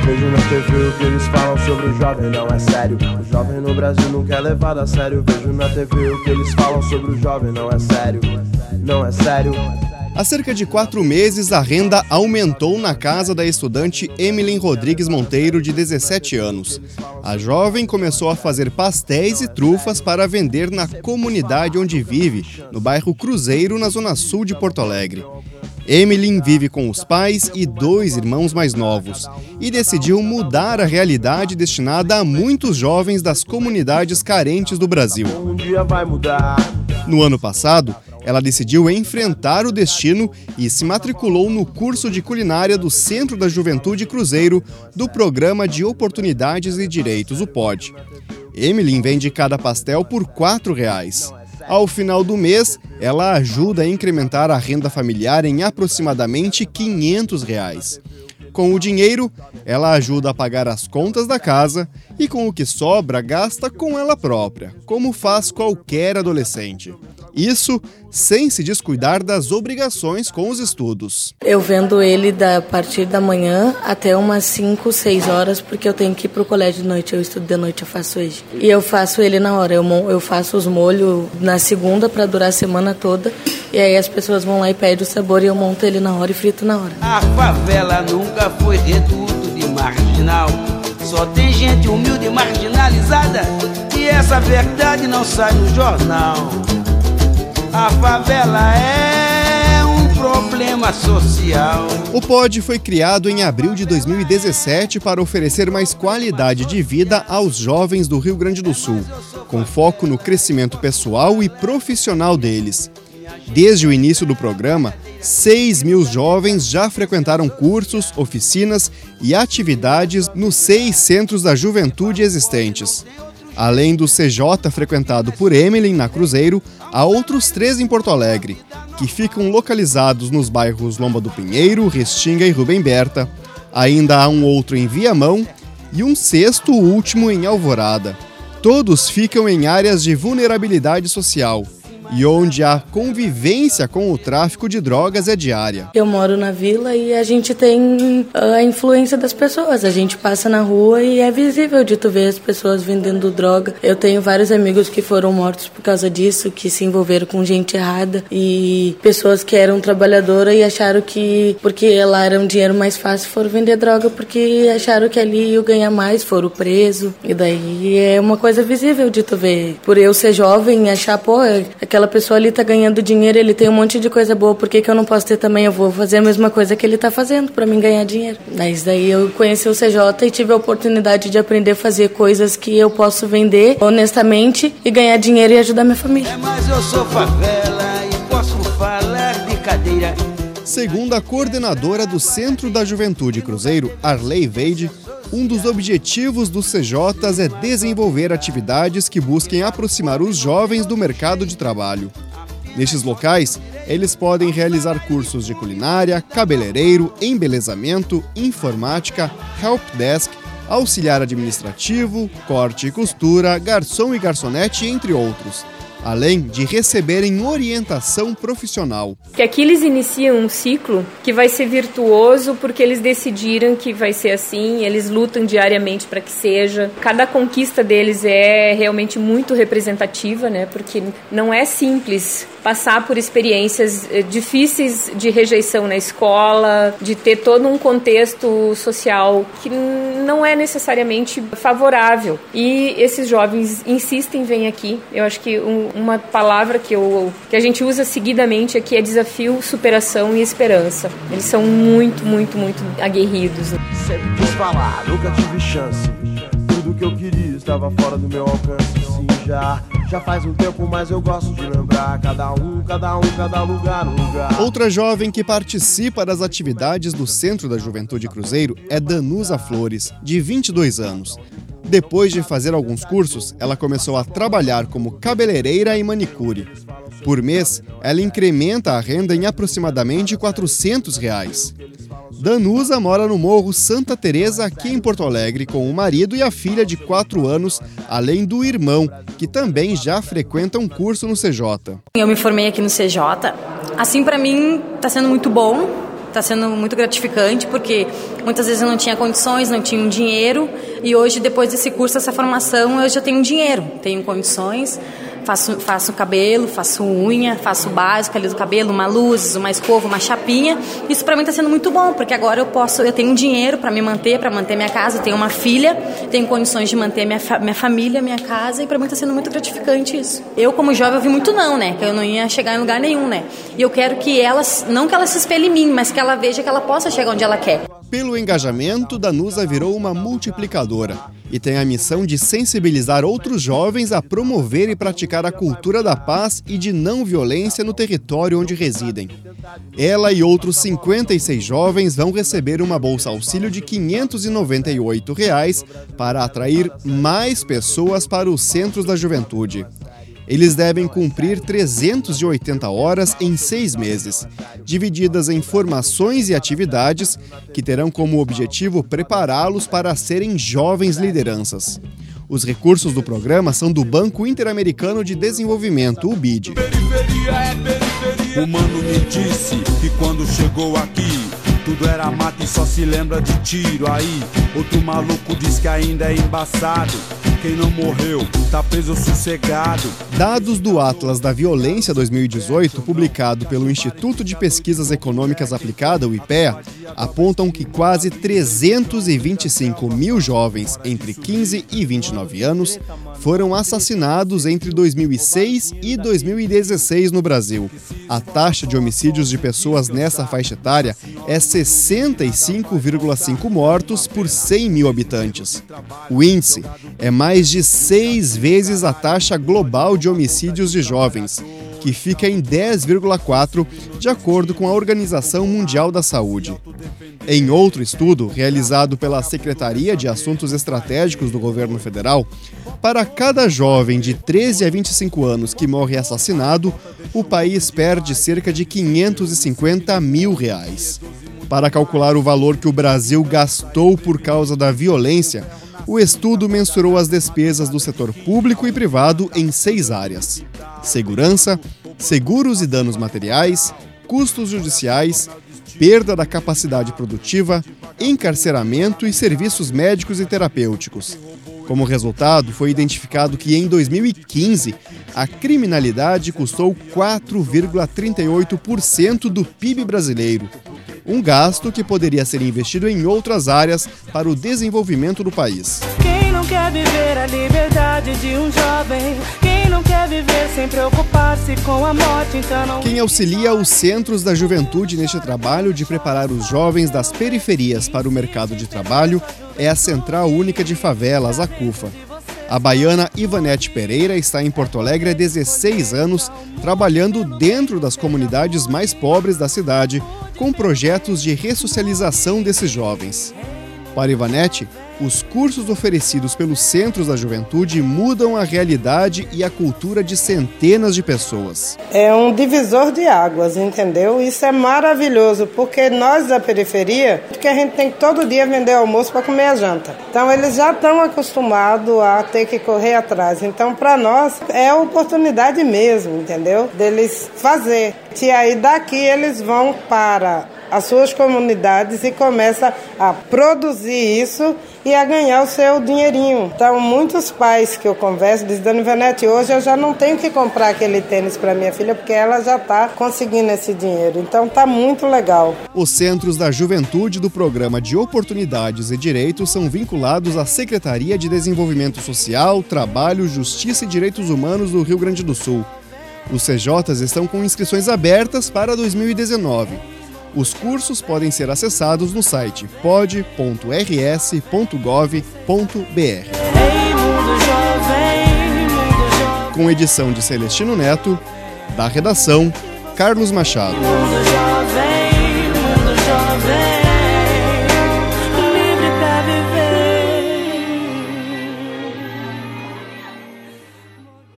Vejo na TV o que eles falam sobre o jovem, não é sério. O jovem no Brasil nunca é levado a sério. Vejo na TV o que eles falam sobre o jovem, não é sério. Não é sério. Há cerca de 4 meses, a renda aumentou na casa da estudante Emilyn Rodrigues Monteiro, de 17 anos. A jovem começou a fazer pastéis e trufas para vender na comunidade onde vive, no bairro Cruzeiro, na zona sul de Porto Alegre. Emilyn vive com os pais e 2 irmãos mais novos e decidiu mudar a realidade destinada a muitos jovens das comunidades carentes do Brasil. Um dia vai mudar. No ano passado, ela decidiu enfrentar o destino e se matriculou no curso de culinária do Centro da Juventude Cruzeiro do Programa de Oportunidades e Direitos, o POD. Emilyn vende cada pastel por R$ 4,00. Ao final do mês, ela ajuda a incrementar a renda familiar em aproximadamente R$ 500. Com o dinheiro, ela ajuda a pagar as contas da casa e com o que sobra, gasta com ela própria, como faz qualquer adolescente. Isso sem se descuidar das obrigações com os estudos. Eu vendo ele a partir da manhã até umas 5, 6 horas, porque eu tenho que ir para o colégio de noite. Eu estudo de noite, eu faço hoje. E eu faço ele na hora. Eu faço os molhos na segunda para durar a semana toda. E aí as pessoas vão lá e pedem o sabor e eu monto ele na hora e frito na hora. A favela nunca foi reduto de marginal. Só tem gente humilde e marginalizada. E essa verdade não sai no jornal. A favela é um problema social. O POD foi criado em abril de 2017 para oferecer mais qualidade de vida aos jovens do Rio Grande do Sul, com foco no crescimento pessoal e profissional deles. Desde o início do programa, 6.000 jovens já frequentaram cursos, oficinas e atividades nos 6 centros da juventude existentes. Além do CJ frequentado por Emilyn na Cruzeiro, há outros 3 em Porto Alegre, que ficam localizados nos bairros Lomba do Pinheiro, Restinga e Rubem Berta. Ainda há um outro em Viamão e um 6º último em Alvorada. Todos ficam em áreas de vulnerabilidade social e onde a convivência com o tráfico de drogas é diária. Eu moro na vila e a gente tem a influência das pessoas. A gente passa na rua e é visível de tu ver as pessoas vendendo droga. Eu tenho vários amigos que foram mortos por causa disso, que se envolveram com gente errada e pessoas que eram trabalhadoras e acharam que, porque lá era um dinheiro mais fácil, foram vender droga porque acharam que ali iam ganhar mais, foram presos. E daí é uma coisa visível de tu ver. Por eu ser jovem e achar, pô, aquela pessoa ali tá ganhando dinheiro, ele tem um monte de coisa boa, por que eu não posso ter também? Eu vou fazer a mesma coisa que ele tá fazendo pra mim ganhar dinheiro. Mas daí eu conheci o CJ e tive a oportunidade de aprender a fazer coisas que eu posso vender honestamente e ganhar dinheiro e ajudar minha família. Mas eu sou favela e posso falar de cadeira. Segundo a coordenadora do Centro da Juventude Cruzeiro, Arley Veide, um dos objetivos dos CJs é desenvolver atividades que busquem aproximar os jovens do mercado de trabalho. Nestes locais, eles podem realizar cursos de culinária, cabeleireiro, embelezamento, informática, helpdesk, auxiliar administrativo, corte e costura, garçom e garçonete, entre outros, além de receberem orientação profissional. Que aqui eles iniciam um ciclo que vai ser virtuoso porque eles decidiram que vai ser assim, eles lutam diariamente para que seja. Cada conquista deles é realmente muito representativa, né? Porque não é simples passar por experiências difíceis de rejeição na escola, de ter todo um contexto social que não é necessariamente favorável. E esses jovens insistem em vir aqui. Eu acho que uma palavra que a gente usa seguidamente aqui é desafio, superação e esperança. Eles são muito, muito, muito aguerridos. Sempre quis falar, nunca tive chance. Tudo que eu queria estava fora do meu alcance. Sim, já faz um tempo, mas eu gosto de lembrar. Cada lugar, um lugar. Outra jovem que participa das atividades do Centro da Juventude Cruzeiro é Danusa Flores, de 22 anos. Depois de fazer alguns cursos, ela começou a trabalhar como cabeleireira e manicure. Por mês, ela incrementa a renda em aproximadamente R$ 400. Danusa mora no Morro Santa Teresa, aqui em Porto Alegre, com o marido e a filha de 4 anos, além do irmão, que também já frequenta um curso no CJ. Eu me formei aqui no CJ. Assim, para mim, está sendo muito bom, Está sendo muito gratificante, porque muitas vezes eu não tinha condições, não tinha um dinheiro, e hoje, depois desse curso, dessa formação, eu já tenho dinheiro, tenho condições, faço cabelo, faço unha, faço o básico ali do cabelo, uma luz, uma escova, uma chapinha. Isso para mim está sendo muito bom, porque agora eu tenho dinheiro para me manter, para manter minha casa, eu tenho uma filha, tenho condições de manter minha família, minha casa, e para mim está sendo muito gratificante isso. Eu, como jovem, eu vi muito não, né, que eu não ia chegar em lugar nenhum, né, e eu quero que não que ela se espelhe em mim, mas que ela veja que ela possa chegar onde ela quer. Pelo engajamento, Danusa virou uma multiplicadora e tem a missão de sensibilizar outros jovens a promover e praticar a cultura da paz e de não violência no território onde residem. Ela e outros 56 jovens vão receber uma bolsa auxílio de R$ 598 para atrair mais pessoas para os centros da juventude. Eles devem cumprir 380 horas em 6 meses, divididas em formações e atividades que terão como objetivo prepará-los para serem jovens lideranças. Os recursos do programa são do Banco Interamericano de Desenvolvimento, o BID. O mano me disse que quando chegou aqui, tudo era mato e só se lembra de tiro. Aí, outro maluco diz que ainda é embaçado. Quem não morreu, tá preso sossegado. Dados do Atlas da Violência 2018, publicado pelo Instituto de Pesquisas Econômicas Aplicada, o IPEA, apontam que quase 325 mil jovens entre 15 e 29 anos foram assassinados entre 2006 e 2016 no Brasil. A taxa de homicídios de pessoas nessa faixa etária é 65,5 mortos por 100 mil habitantes. O índice é mais de 6 vezes a taxa global de homicídios de jovens, que fica em 10,4, de acordo com a Organização Mundial da Saúde. Em outro estudo, realizado pela Secretaria de Assuntos Estratégicos do Governo Federal, para cada jovem de 13 a 25 anos que morre assassinado, o país perde cerca de R$ 550 mil. Para calcular o valor que o Brasil gastou por causa da violência, o estudo mensurou as despesas do setor público e privado em 6 áreas: segurança, seguros e danos materiais, custos judiciais, perda da capacidade produtiva, encarceramento e serviços médicos e terapêuticos. Como resultado, foi identificado que em 2015, a criminalidade custou 4,38% do PIB brasileiro. Um gasto que poderia ser investido em outras áreas para o desenvolvimento do país. Quem não quer viver a liberdade de um jovem? Quem não quer viver sem preocupar-se com a morte? Então não... Quem auxilia os centros da juventude neste trabalho de preparar os jovens das periferias para o mercado de trabalho é a Central Única de Favelas, a CUFA. A baiana Ivanete Pereira está em Porto Alegre há 16 anos, trabalhando dentro das comunidades mais pobres da cidade, com projetos de ressocialização desses jovens. Para Ivanete, os cursos oferecidos pelos centros da juventude mudam a realidade e a cultura de centenas de pessoas. É um divisor de águas, entendeu? Isso é maravilhoso, porque nós da periferia, que a gente tem que todo dia vender almoço para comer a janta. Então eles já estão acostumados a ter que correr atrás. Então para nós é oportunidade mesmo, entendeu? Deles fazer. E aí daqui eles vão para as suas comunidades e começam a produzir isso e a ganhar o seu dinheirinho. Então, muitos pais que eu converso dizem: Dona Ivanete, hoje eu já não tenho que comprar aquele tênis para minha filha, porque ela já está conseguindo esse dinheiro. Então, está muito legal. Os centros da juventude do Programa de Oportunidades e Direitos são vinculados à Secretaria de Desenvolvimento Social, Trabalho, Justiça e Direitos Humanos do Rio Grande do Sul. Os CJs estão com inscrições abertas para 2019. Os cursos podem ser acessados no site pod.rs.gov.br. Com edição de Celestino Neto, da redação, Carlos Machado.